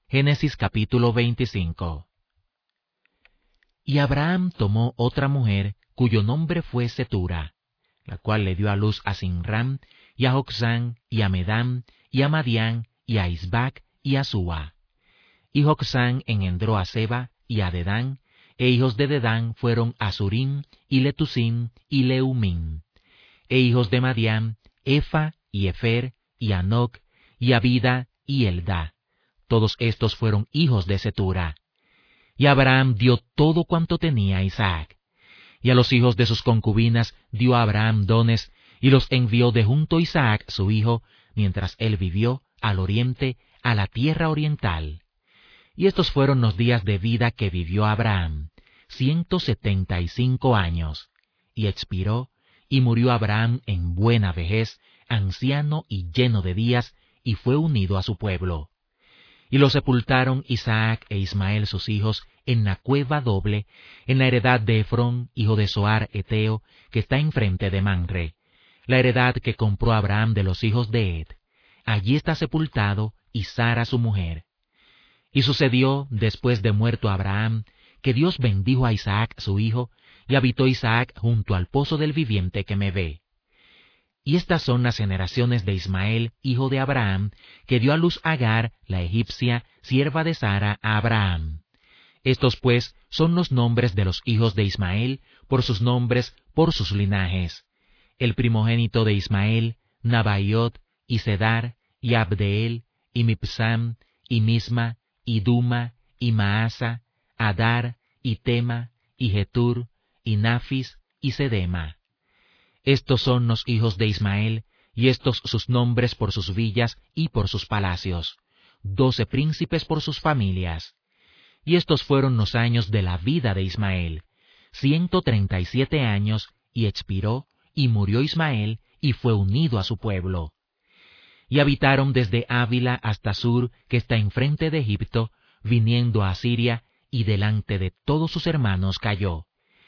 Génesis capítulo 25. Y Abraham tomó otra mujer, cuyo nombre fue Setura, la cual le dio a luz a Sinram, y a Jocsán, y a Medam, y a Madián, y a Isbac, y a Súa. Y Jocsán engendró a Seba, y a Dedán, e hijos de Dedán fueron Asurim, y Letusim, y Leumim. E hijos de Madián, Efa, y Efer, y Anoc, y Abida, y Eldá. Todos estos fueron hijos de Setura. Y Abraham dio todo cuanto tenía a Isaac. Y a los hijos de sus concubinas dio a Abraham dones, y los envió de junto a Isaac su hijo, mientras él vivió, al oriente, a la tierra oriental. Y estos fueron los días de vida que vivió Abraham, 175 años. Y expiró, y murió Abraham en buena vejez, anciano y lleno de días, y fue unido a su pueblo. Y lo sepultaron Isaac e Ismael sus hijos en la cueva doble, en la heredad de Efrón, hijo de Zoar Eteo, que está enfrente de Manre, la heredad que compró Abraham de los hijos de Ed. Allí está sepultado, y Sara su mujer. Y sucedió, después de muerto Abraham, que Dios bendijo a Isaac su hijo, y habitó Isaac junto al pozo del viviente que me ve. Y estas son las generaciones de Ismael, hijo de Abraham, que dio a luz Agar, la egipcia, sierva de Sara, a Abraham. Estos pues son los nombres de los hijos de Ismael, por sus nombres, por sus linajes. El primogénito de Ismael, Nabaiot, y Sedar, y Abdeel, y Mipsam, y Misma, y Duma, y Maasa, Adar, y Tema, y Getur, y Nafis, y Sedema. Estos son los hijos de Ismael, y estos sus nombres por sus villas y por sus palacios, 12 príncipes por sus familias. Y estos fueron los años de la vida de Ismael, 137 años, y expiró, y murió Ismael, y fue unido a su pueblo. Y habitaron desde Ávila hasta Sur, que está enfrente de Egipto, viniendo a Asiria, y delante de todos sus hermanos cayó.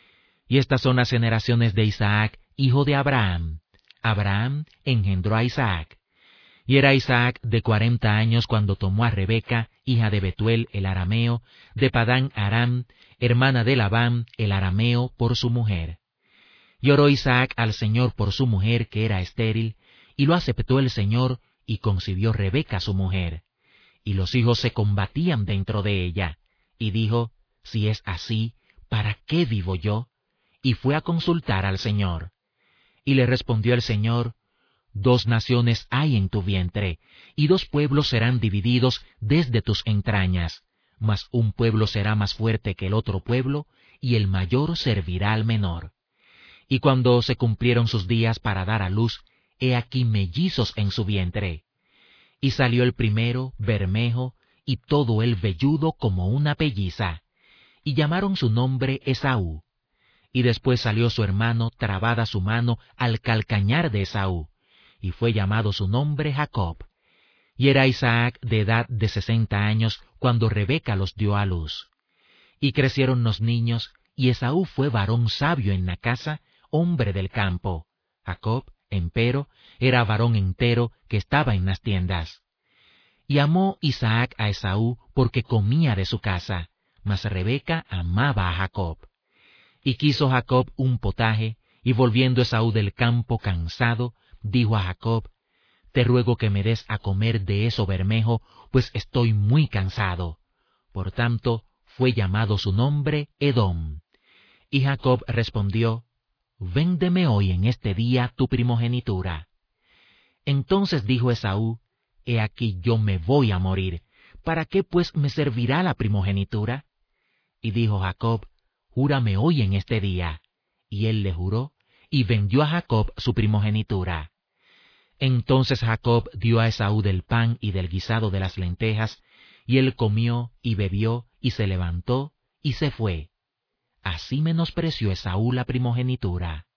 Y estas son las generaciones de Isaac, hijo de Abraham. Abraham engendró a Isaac. Y era Isaac de 40 años cuando tomó a Rebeca, hija de Betuel el arameo, de Padán Aram, hermana de Labán el arameo, por su mujer. Y oró Isaac al Señor por su mujer, que era estéril, y lo aceptó el Señor, y concibió Rebeca su mujer. Y los hijos se combatían dentro de ella. Y dijo, si es así, ¿para qué vivo yo? Y fue a consultar al Señor. Y le respondió el Señor, 2 naciones hay en tu vientre, y 2 pueblos serán divididos desde tus entrañas, mas un pueblo será más fuerte que el otro pueblo, y el mayor servirá al menor. Y cuando se cumplieron sus días para dar a luz, he aquí mellizos en su vientre. Y salió el primero, bermejo, y todo él velludo como una pelliza, y llamaron su nombre Esaú. Y después salió su hermano, trabada su mano al calcañar de Esaú, y fue llamado su nombre Jacob. Y era Isaac de edad de 60 años cuando Rebeca los dio a luz. Y crecieron los niños, y Esaú fue varón sabio en la casa, hombre del campo. Jacob, empero, era varón entero que estaba en las tiendas. Y amó Isaac a Esaú porque comía de su casa, mas Rebeca amaba a Jacob. Y quiso Jacob un potaje, y volviendo Esaú del campo cansado, dijo a Jacob, te ruego que me des a comer de eso bermejo, pues estoy muy cansado. Por tanto, fue llamado su nombre Edom. Y Jacob respondió, véndeme hoy en este día tu primogenitura. Entonces dijo Esaú, he aquí yo me voy a morir, ¿para qué pues me servirá la primogenitura? Y dijo Jacob, júrame hoy en este día. Y él le juró, y vendió a Jacob su primogenitura. Entonces Jacob dio a Esaú del pan y del guisado de las lentejas, y él comió y bebió, y se levantó, y se fue. Así menospreció Esaú la primogenitura.